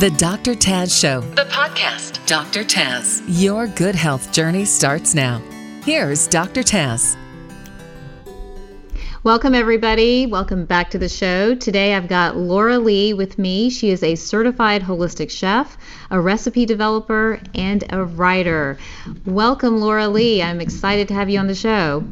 The Dr. Taz Show, the podcast. Dr. Taz, your good health journey starts now. Here's Dr. Taz. Welcome, everybody. Welcome back to the show. Today, I've got Laura Lee with me. She is a certified holistic chef, a recipe developer, and a writer. Welcome, Laura Lee. I'm excited to have you on the show.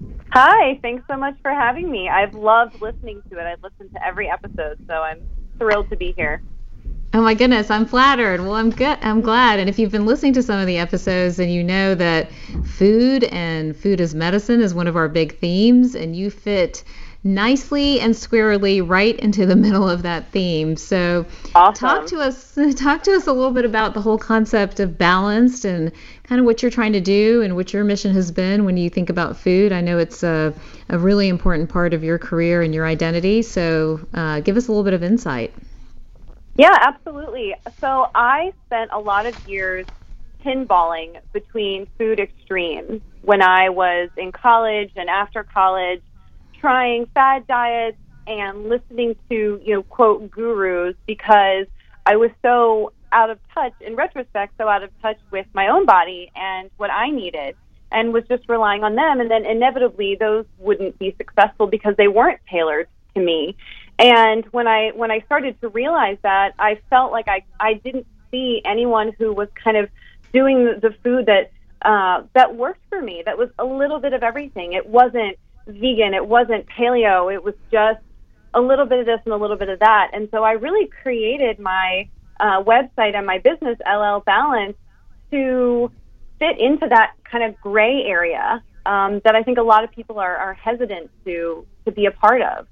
Hi. Thanks so much for having me. I've loved listening to it. I've listened to every episode, so I'm thrilled to be here. Oh my goodness, I'm flattered. Well, I'm good. I'm glad. And if you've been listening to some of the episodes, then you know that food and food as medicine is one of our big themes, and you fit nicely and squarely right into the middle of that theme. So awesome. Talk to us a little bit about the whole concept of balanced and kind of what you're trying to do and what your mission has been when you think about food. I know it's a really important part of your career and your identity. So give us a little bit of insight. Yeah, absolutely. So I spent a lot of years pinballing between food extremes when I was in college and after college, trying fad diets and listening to, quote, gurus, because I was so out of touch, in retrospect, so out of touch with my own body and what I needed, and was just relying on them. And then inevitably those wouldn't be successful because they weren't tailored to me. And when I started to realize that, I felt like I didn't see anyone who was kind of doing the food that worked for me, that was a little bit of everything. It wasn't vegan, it wasn't paleo, it was just a little bit of this and a little bit of that. And so I really created my website and my business, LL Balance, to fit into that kind of gray area that I think a lot of people are hesitant to be a part of.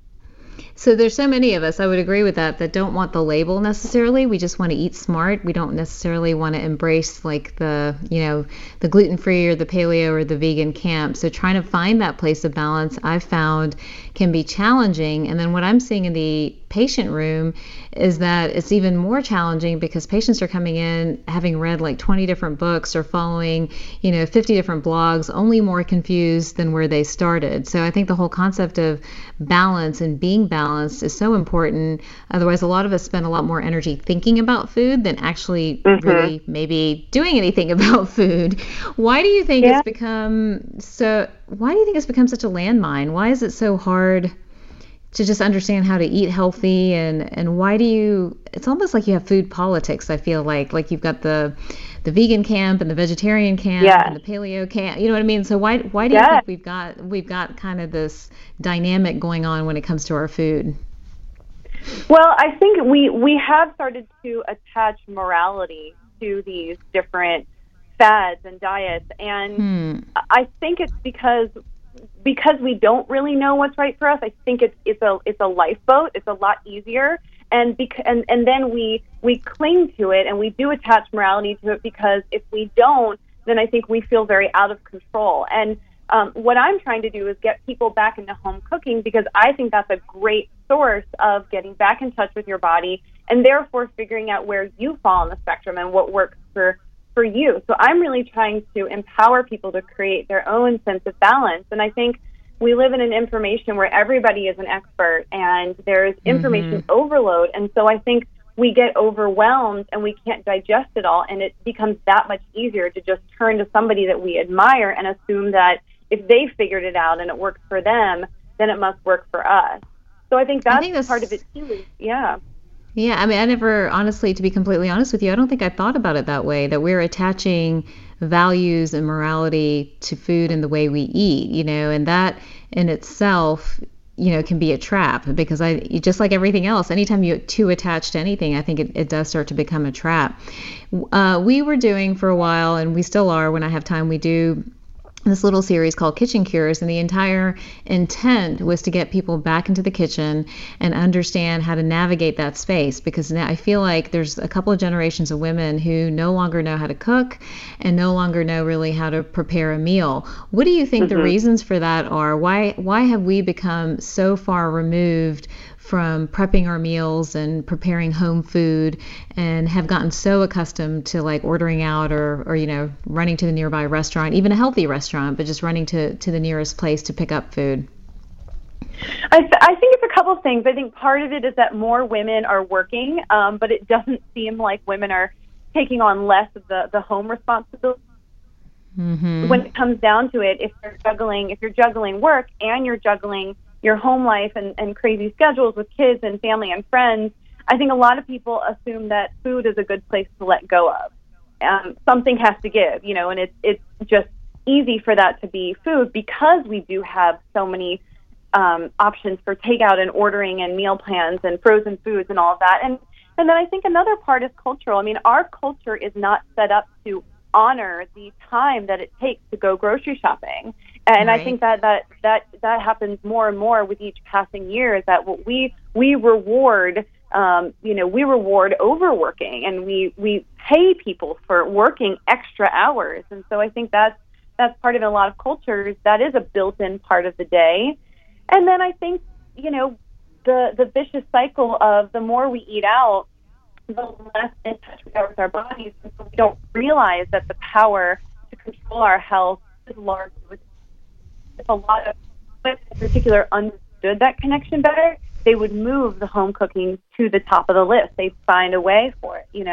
So there's so many of us, I would agree with that don't want the label necessarily. We just want to eat smart. We don't necessarily want to embrace like the gluten-free or the paleo or the vegan camp. So trying to find that place of balance, I've found, can be challenging. And then what I'm seeing in the patient room is that it's even more challenging because patients are coming in having read like 20 different books or following, 50 different blogs, only more confused than where they started. So I think the whole concept of balance and being balanced is so important. Otherwise, a lot of us spend a lot more energy thinking about food than actually really maybe doing anything about food. Why do you think it's become such a landmine? Why is it so hard to just understand how to eat healthy, and why do it's almost like you have food politics? I feel like you've got the vegan camp and the vegetarian camp and the paleo camp, you know what I mean? So why do you think we've got kind of this dynamic going on when it comes to our food? Well, I think we have started to attach morality to these different fads and diets, and I think it's because we don't really know what's right for us. I think it's a lifeboat. It's a lot easier, and then we cling to it and we do attach morality to it, because if we don't, then I think we feel very out of control. And what I'm trying to do is get people back into home cooking, because I think that's a great source of getting back in touch with your body and therefore figuring out where you fall on the spectrum and what works for you. So I'm really trying to empower people to create their own sense of balance. And I think we live in an information where everybody is an expert and there's information overload. And so I think we get overwhelmed and we can't digest it all. And it becomes that much easier to just turn to somebody that we admire and assume that if they figured it out and it works for them, then it must work for us. So I think that's part of it too. Yeah. Yeah, I mean, I never, honestly, to be completely honest with you, I don't think I thought about it that way, that we're attaching values and morality to food and the way we eat, and that in itself, can be a trap, because just like everything else, anytime you're too attached to anything, I think it does start to become a trap. We were doing for a while, and we still are, when I have time, we do this little series called Kitchen Cures, and the entire intent was to get people back into the kitchen and understand how to navigate that space, because now I feel like there's a couple of generations of women who no longer know how to cook and no longer know really how to prepare a meal. What do you think the reasons for that are? Why have we become so far removed from prepping our meals and preparing home food, and have gotten so accustomed to like ordering out or running to the nearby restaurant, even a healthy restaurant, but just running to the nearest place to pick up food? I think it's a couple of things. I think part of it is that more women are working, but it doesn't seem like women are taking on less of the home responsibility. Mm-hmm. When it comes down to it, if you're juggling work and you're juggling your home life and crazy schedules with kids and family and friends, I think a lot of people assume that food is a good place to let go of. Something has to give, and it's just easy for that to be food because we do have so many options for takeout and ordering and meal plans and frozen foods and all of that. And then I think another part is cultural. I mean, our culture is not set up to honor the time that it takes to go grocery shopping. And right. I think that happens more and more with each passing year, is that what we reward, we reward overworking, and we pay people for working extra hours. And so I think that's part of a lot of cultures. That is a built-in part of the day. And then I think, the vicious cycle of the more we eat out, the less in touch we are with our bodies. And so we don't realize that the power to control our health is large. If a lot of women in particular understood that connection better, they would move the home cooking to the top of the list. They'd find a way for it,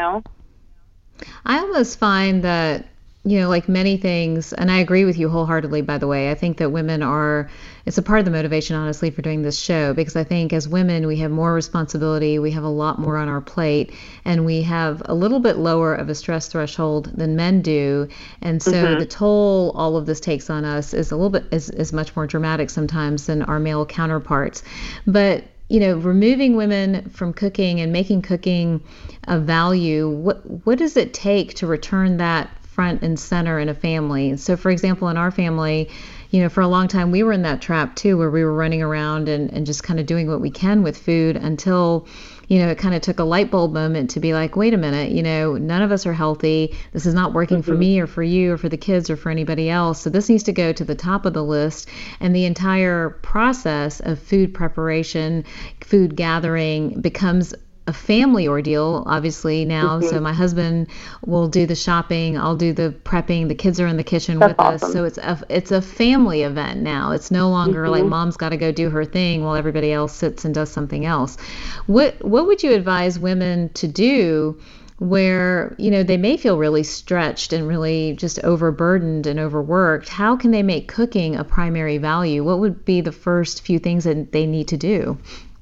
I almost find that, like many things, and I agree with you wholeheartedly, by the way, I think that it's a part of the motivation, honestly, for doing this show, because I think as women, we have more responsibility, we have a lot more on our plate, and we have a little bit lower of a stress threshold than men do. And so the toll all of this takes on us is a little bit, is much more dramatic sometimes than our male counterparts. But removing women from cooking and making cooking a value, what does it take to return that front and center in a family? So, for example, in our family, for a long time, we were in that trap too, where we were running around and just kind of doing what we can with food until, it kind of took a light bulb moment to be like, wait a minute, none of us are healthy. This is not working for me or for you or for the kids or for anybody else. So this needs to go to the top of the list. And the entire process of food preparation, food gathering becomes a family ordeal, obviously, now. So my husband will do the shopping, I'll do the prepping, the kids are in the kitchen with us. So it's a family event now. It's no longer like mom's got to go do her thing while everybody else sits and does something else. What would you advise women to do where, they may feel really stretched and really just overburdened and overworked? How can they make cooking a primary value? What would be the first few things that they need to do?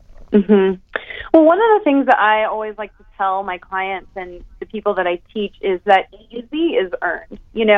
Well, one of the things that I always like to tell my clients and the people that I teach is that easy is earned.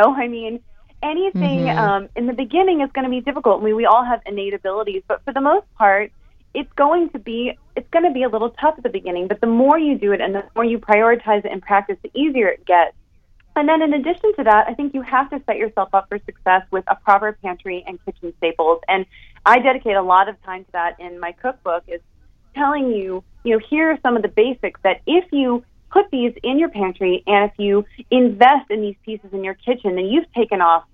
Anything in the beginning is going to be difficult. We all have innate abilities, but for the most part, it's going to be a little tough at the beginning. But the more you do it and the more you prioritize it and practice, the easier it gets. And then in addition to that, I think you have to set yourself up for success with a proper pantry and kitchen staples. And I dedicate a lot of time to that in my cookbook, is telling you, here are some of the basics that if you put these in your pantry and if you invest in these pieces in your kitchen, then you've taken off,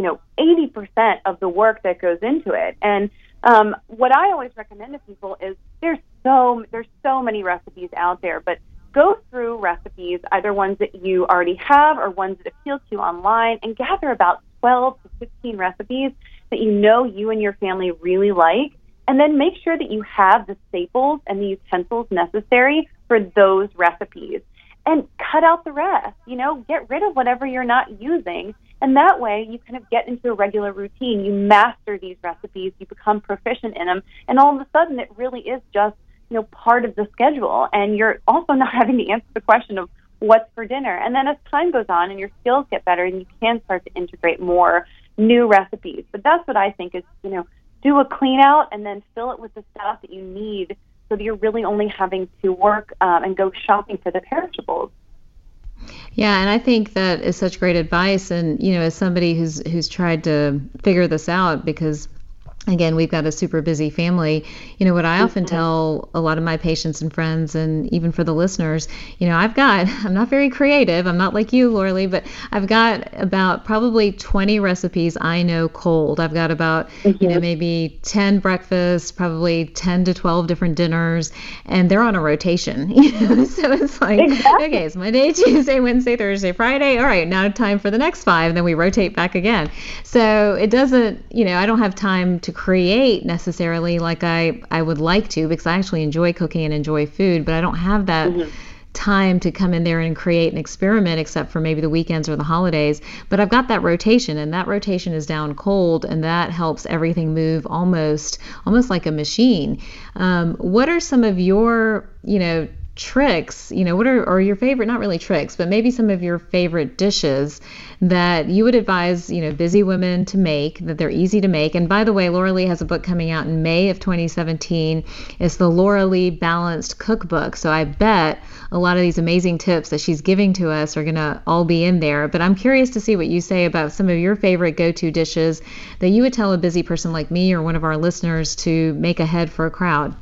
80% of the work that goes into it. And what I always recommend to people is there's so many recipes out there, but go through recipes, either ones that you already have or ones that appeal to you online, and gather about 12 to 15 recipes that you and your family really like. And then make sure that you have the staples and the utensils necessary for those recipes. And cut out the rest, get rid of whatever you're not using. And that way you kind of get into a regular routine. You master these recipes, you become proficient in them, and all of a sudden it really is just, part of the schedule. And you're also not having to answer the question of what's for dinner. And then as time goes on and your skills get better, and you can start to integrate more new recipes. But that's what I think is, do a clean out and then fill it with the stuff that you need, so that you're really only having to work and go shopping for the perishables. Yeah, and I think that is such great advice. And, as somebody who's tried to figure this out, because again, we've got a super busy family. What I often tell a lot of my patients and friends, and even for the listeners, I'm not very creative. I'm not like you, Laura-Lee, but I've got about probably 20 recipes I know cold. I've got about, maybe 10 breakfasts, probably 10 to 12 different dinners, and they're on a rotation. So it's like, okay, it's Monday, Tuesday, Wednesday, Thursday, Friday. All right, now time for the next 5, and then we rotate back again. So it doesn't, I don't have time to create necessarily like I would like to, because I actually enjoy cooking and enjoy food, but I don't have that time to come in there and create an experiment except for maybe the weekends or the holidays. But I've got that rotation, and that rotation is down cold, and that helps everything move almost like a machine. What are some of your, tricks, what are your favorite, not really tricks, but maybe some of your favorite dishes that you would advise, busy women to make, that they're easy to make? And by the way, Laura Lee has a book coming out in May of 2017. It's the Laura Lee Balanced Cookbook. So I bet a lot of these amazing tips that she's giving to us are going to all be in there. But I'm curious to see what you say about some of your favorite go-to dishes that you would tell a busy person like me or one of our listeners to make ahead for a crowd.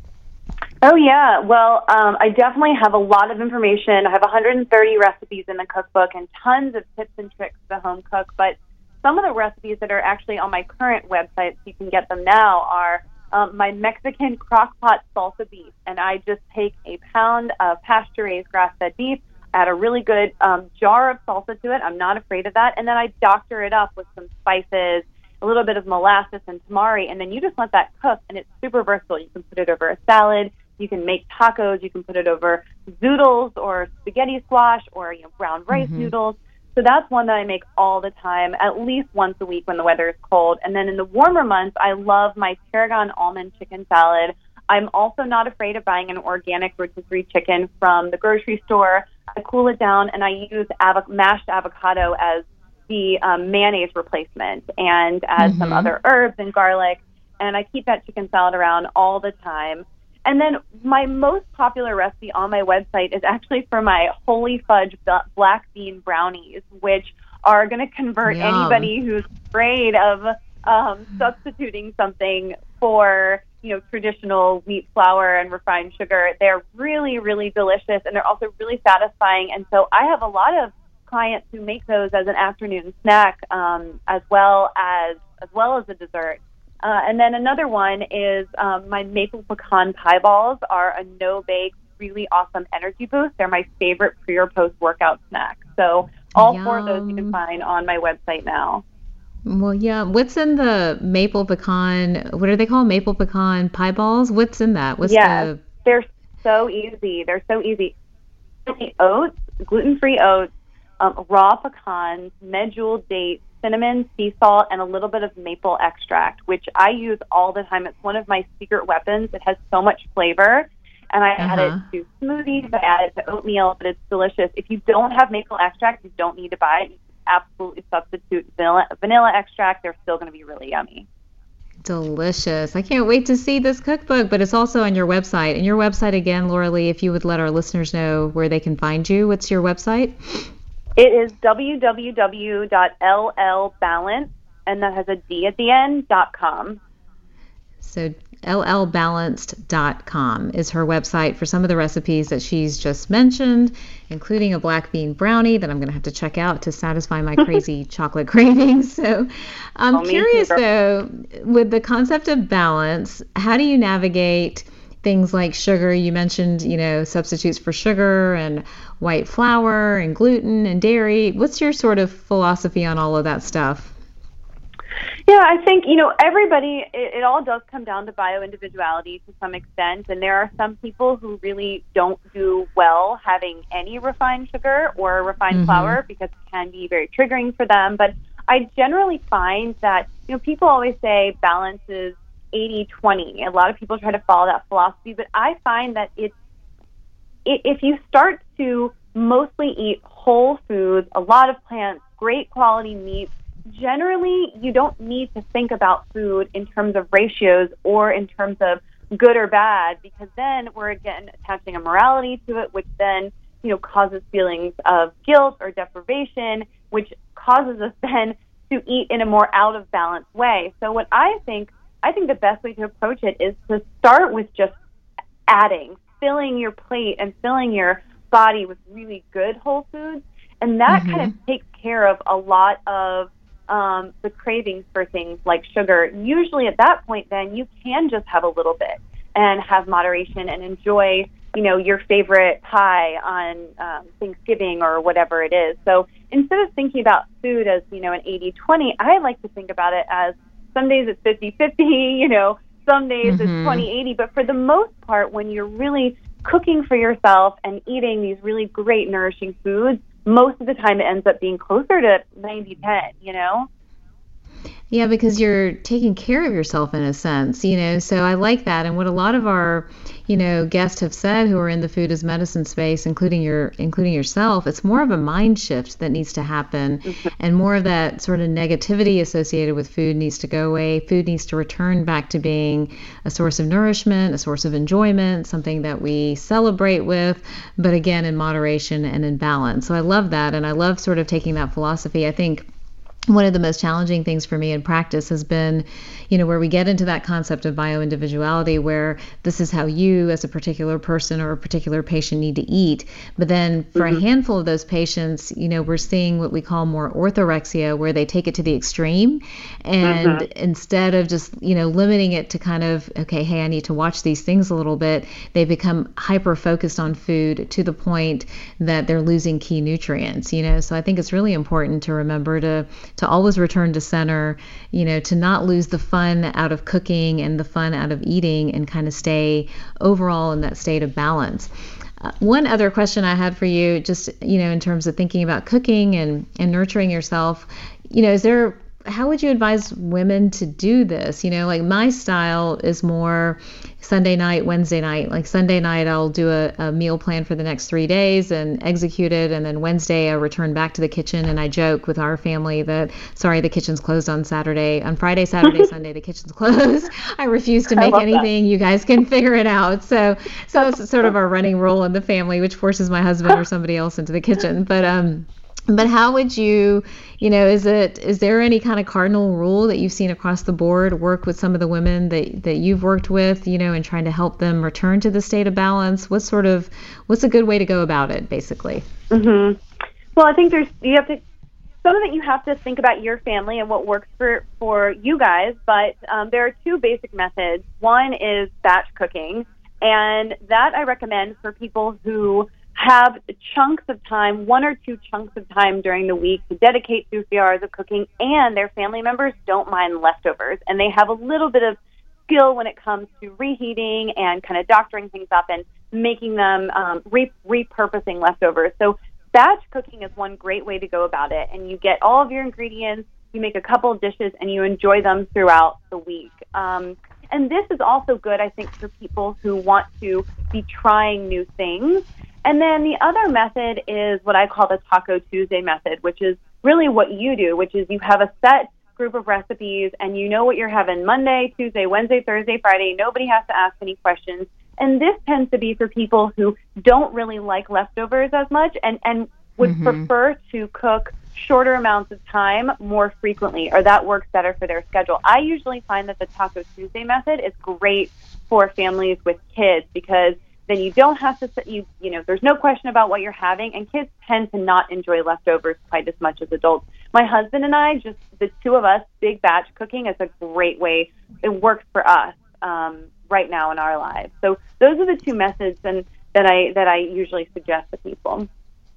Oh, yeah. Well, I definitely have a lot of information. I have 130 recipes in the cookbook and tons of tips and tricks to home cook. But some of the recipes that are actually on my current website, so you can get them now, are my Mexican crock-pot salsa beef. And I just take a pound of pasture-raised grass-fed beef, add a really good jar of salsa to it. I'm not afraid of that. And then I doctor it up with some spices, a little bit of molasses and tamari, and then you just let that cook, and it's super versatile. You can put it over a salad. You can make tacos. You can put it over zoodles or spaghetti squash or brown rice noodles. So that's one that I make all the time, at least once a week when the weather is cold. And then in the warmer months, I love my tarragon almond chicken salad. I'm also not afraid of buying an organic rotisserie chicken from the grocery store. I cool it down, and I use mashed avocado as the mayonnaise replacement, and add some other herbs and garlic. And I keep that chicken salad around all the time. And then my most popular recipe on my website is actually for my holy fudge black bean brownies, which are going to convert anybody who's afraid of substituting something for, traditional wheat flour and refined sugar. They're really, really delicious, and they're also really satisfying. And so I have a lot of clients who make those as an afternoon snack, as well as a dessert. And then another one is my maple pecan pie balls are a no-bake, really awesome energy boost. They're my favorite pre or post workout snack. So all four of those you can find on my website now. Well, yeah. What's in the maple pecan? What are they called? Maple pecan pie balls? What's in that? They're so easy. Oats, gluten-free oats, raw pecans, medjool dates, cinnamon, sea salt, and a little bit of maple extract, which I use all the time. It's one of my secret weapons. It has so much flavor, and I add it to smoothies. I add it to oatmeal, but it's delicious. If you don't have maple extract, you don't need to buy it. You can absolutely substitute vanilla extract. They're still going to be really yummy. Delicious. I can't wait to see this cookbook, but it's also on your website. And your website again, Laura Lee, if you would let our listeners know where they can find you. What's your website? It is www.llbalance, and that has a D at the end, .com. So llbalanced.com is her website for some of the recipes that she's just mentioned, including a black bean brownie that I'm going to have to check out to satisfy my crazy chocolate cravings. So I'm curious, though, with the concept of balance, how do you navigate things like sugar? You mentioned, substitutes for sugar and white flour and gluten and dairy. What's your sort of philosophy on all of that stuff? Yeah, I think, everybody, it all does come down to bio-individuality to some extent, and there are some people who really don't do well having any refined sugar or refined flour because it can be very triggering for them. But I generally find that, people always say balance is 80-20. A lot of people try to follow that philosophy, but I find that if you start to mostly eat whole foods, a lot of plants, great quality meat, generally you don't need to think about food in terms of ratios or in terms of good or bad, because then we're again attaching a morality to it, which then causes feelings of guilt or deprivation, which causes us then to eat in a more out of balance way. So what I think the best way to approach it is to start with just filling your plate and filling your body with really good whole foods, and that kind of takes care of a lot of the cravings for things like sugar. Usually at that point, then you can just have a little bit and have moderation and enjoy, your favorite pie on Thanksgiving or whatever it is. So instead of thinking about food as, an 80-20, I like to think about it as some days it's 50-50, you know, some days it's 20-80. But for the most part, when you're really cooking for yourself and eating these really great nourishing foods, most of the time it ends up being closer to 90-10, you know? Yeah, because you're taking care of yourself in a sense, you know, so I like that. And what a lot of our, you know, guests have said who are in the food as medicine space, including yourself, it's more of a mind shift that needs to happen, and more of that sort of negativity associated with food needs to go away. Food needs to return back to being a source of nourishment, a source of enjoyment, something that we celebrate with, but again, in moderation and in balance. So I love that. And I love sort of taking that philosophy. I think one of the most challenging things for me in practice has been, you know, where we get into that concept of bioindividuality, where this is how you as a particular person or a particular patient need to eat. But then for a handful of those patients, you know, we're seeing what we call more orthorexia, where they take it to the extreme. And instead of just, you know, limiting it to kind of, okay, hey, I need to watch these things a little bit, they become hyper focused on food to the point that they're losing key nutrients, you know. So I think it's really important to remember to always return to center, you know, to not lose the fun out of cooking and the fun out of eating, and kind of stay overall in that state of balance. One other question I had for you, just, you know, in terms of thinking about cooking and nurturing yourself, you know, how would you advise women to do this? You know, like my style is more Sunday night, Wednesday night. Like Sunday night, I'll do a meal plan for the next 3 days and execute it. And then Wednesday, I return back to the kitchen, and I joke with our family that, sorry, the kitchen's closed on Saturday. On Friday, Saturday, Sunday, the kitchen's closed. I refuse to make anything. That. You guys can figure it out. So it's sort of our running rule in the family, which forces my husband or somebody else into the kitchen. But how would you, you know, is there any kind of cardinal rule that you've seen across the board work with some of the women that you've worked with, you know, and trying to help them return to the state of balance? What's a good way to go about it, basically? Well, I think some of it you have to think about your family and what works for you guys, but there are two basic methods. One is batch cooking, and that I recommend for people who have chunks of time, 1 or 2 chunks of time during the week to dedicate to a few hours of cooking, and their family members don't mind leftovers, and they have a little bit of skill when it comes to reheating and kind of doctoring things up and making them repurposing leftovers. So batch cooking is one great way to go about it, and you get all of your ingredients, you make a couple of dishes, and you enjoy them throughout the week. And this is also good, I think, for people who want to be trying new things. And then the other method is what I call the Taco Tuesday method, which is really what you do, which is you have a set group of recipes and you know what you're having Monday, Tuesday, Wednesday, Thursday, Friday. Nobody has to ask any questions. And this tends to be for people who don't really like leftovers as much and would prefer to cook shorter amounts of time more frequently, or that works better for their schedule. I usually find that the Taco Tuesday method is great for families with kids, because then you don't have to, you know, there's no question about what you're having, and kids tend to not enjoy leftovers quite as much as adults. My husband and I, just the two of us, big batch cooking is a great way. It works for us right now in our lives. So those are the two methods that I usually suggest to people.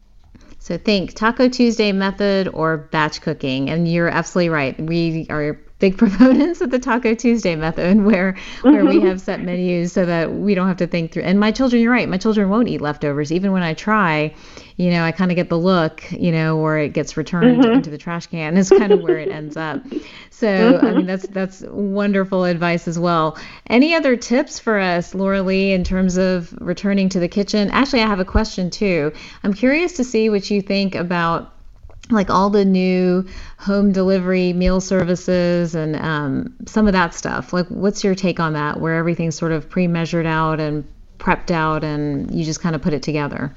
So think Taco Tuesday method or batch cooking. And you're absolutely right. We are big proponents of the Taco Tuesday method, where we have set menus so that we don't have to think through. And my children, you're right, my children won't eat leftovers. Even when I try, you know, I kind of get the look, you know, or it gets returned into the trash can is kind of where it ends up. So, I mean, that's wonderful advice as well. Any other tips for us, Laura Lee, in terms of returning to the kitchen? Actually, I have a question too. I'm curious to see what you think about like all the new home delivery meal services and some of that stuff. Like, what's your take on that, where everything's sort of pre-measured out and prepped out and you just kind of put it together?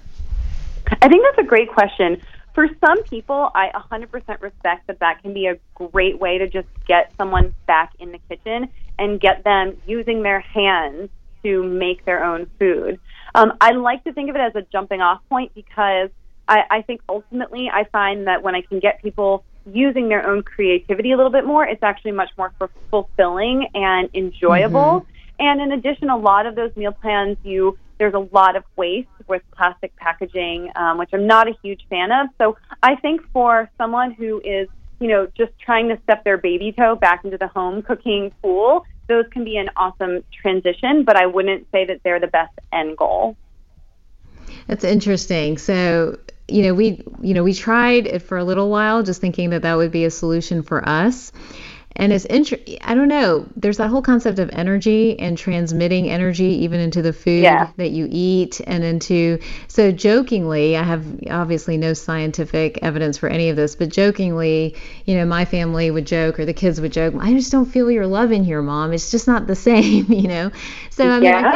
I think that's a great question. For some people, I 100% respect that can be a great way to just get someone back in the kitchen and get them using their hands to make their own food. I like to think of it as a jumping off point, because I think ultimately I find that when I can get people using their own creativity a little bit more, it's actually much more fulfilling and enjoyable. And in addition, a lot of those meal plans, there's a lot of waste with plastic packaging, which I'm not a huge fan of. So I think for someone who is just trying to step their baby toe back into the home cooking pool, those can be an awesome transition, but I wouldn't say that they're the best end goal. That's interesting. So, we tried it for a little while, just thinking that would be a solution for us. And I don't know, there's that whole concept of energy and transmitting energy even into the food that you eat and so jokingly, I have obviously no scientific evidence for any of this, but jokingly, my family would joke, or the kids would joke, I just don't feel your love in here, Mom. It's just not the same, So,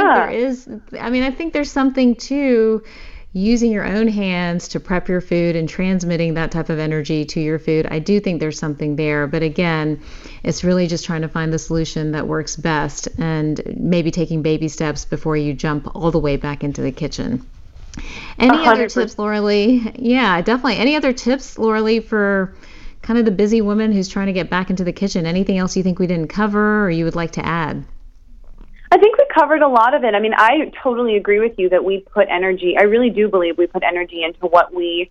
I think there's something to using your own hands to prep your food and transmitting that type of energy to your food. I do think there's something there, but again, it's really just trying to find the solution that works best and maybe taking baby steps before you jump all the way back into the kitchen. Any 100%. Other tips, Laura Lee? Yeah, definitely. Any other tips, Laura Lee, for kind of the busy woman who's trying to get back into the kitchen? Anything else you think we didn't cover or you would like to add? I think we covered a lot of it. I mean, I totally agree with you that we put energy. I really do believe we put energy into what we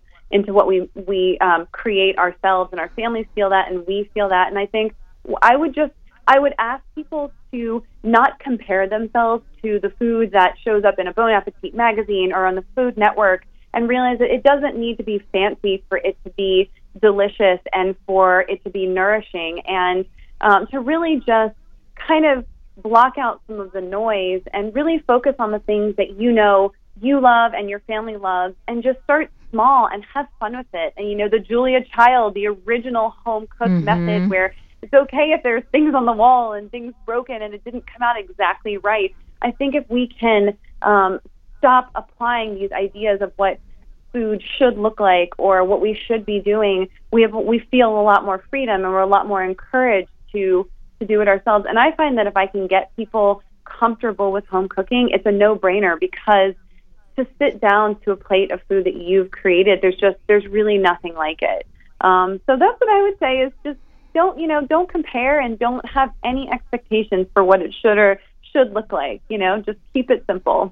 create ourselves, and our families feel that, and we feel that. And I think I would ask people to not compare themselves to the food that shows up in a Bon Appetit magazine or on the Food Network, and realize that it doesn't need to be fancy for it to be delicious and for it to be nourishing, and to really just kind of block out some of the noise and really focus on the things that you love and your family loves, and just start small and have fun with it. And the Julia Child, the original home cooked method, where it's okay if there's things on the wall and things broken and it didn't come out exactly right. I think if we can stop applying these ideas of what food should look like or what we should be doing, we feel a lot more freedom, and we're a lot more encouraged to do it ourselves. And I find that if I can get people comfortable with home cooking, it's a no-brainer, because to sit down to a plate of food that you've created, there's really nothing like it. So that's what I would say, is just don't compare and don't have any expectations for what it should look like. Just keep it simple.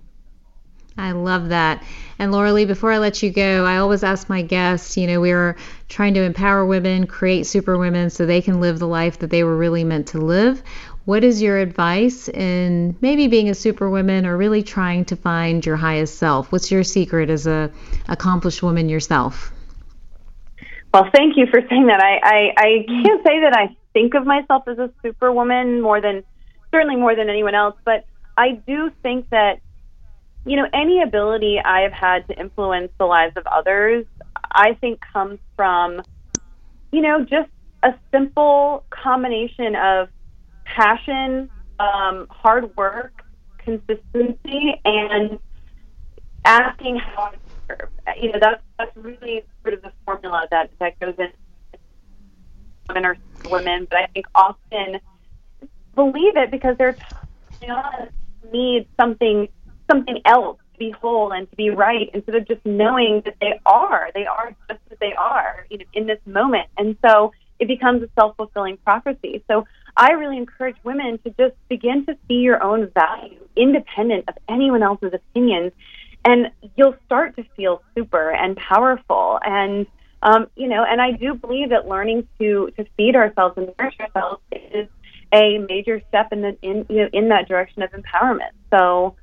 I love that. And Laura Lee, before I let you go, I always ask my guests, we're trying to empower women, create superwomen so they can live the life that they were really meant to live. What is your advice in maybe being a superwoman or really trying to find your highest self? What's your secret as a accomplished woman yourself? Well, thank you for saying that. I can't say that I think of myself as a superwoman certainly more than anyone else, but I do think that any ability I have had to influence the lives of others, I think comes from, just a simple combination of passion, hard work, consistency, and asking how to serve. That's really sort of the formula that goes in women or women, but I think often believe it because they're need something else to be whole and to be right, instead of just knowing that they are just as they are in this moment. And so it becomes a self-fulfilling prophecy. So I really encourage women to just begin to see your own value independent of anyone else's opinions, and you'll start to feel super and powerful. And and I do believe that learning to feed ourselves and nourish ourselves is a major step in that direction of empowerment. So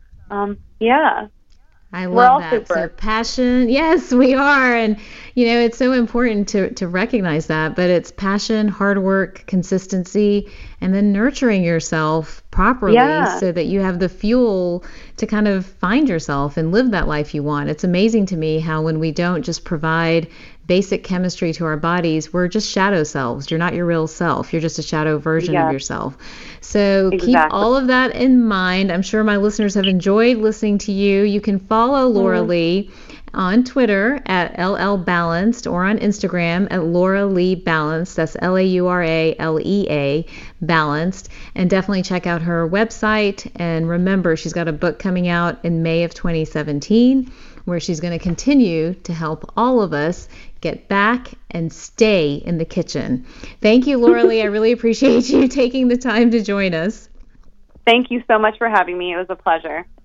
I love that. Super. So passion, yes, we are. And, it's so important to recognize that, but it's passion, hard work, consistency, and then nurturing yourself properly so that you have the fuel to kind of find yourself and live that life you want. It's amazing to me how when we don't just provide basic chemistry to our bodies, we're just shadow selves. You're not your real self. You're just a shadow version of yourself. So keep all of that in mind. I'm sure my listeners have enjoyed listening to you. You can follow Laura Lee on Twitter at LLBalanced or on Instagram at Laura Lee Balanced. That's LauraLea Balanced. And definitely check out her website. And remember, she's got a book coming out in May of 2017 where she's going to continue to help all of us get back and stay in the kitchen. Thank you, Laura Lee. I really appreciate you taking the time to join us. Thank you so much for having me. It was a pleasure.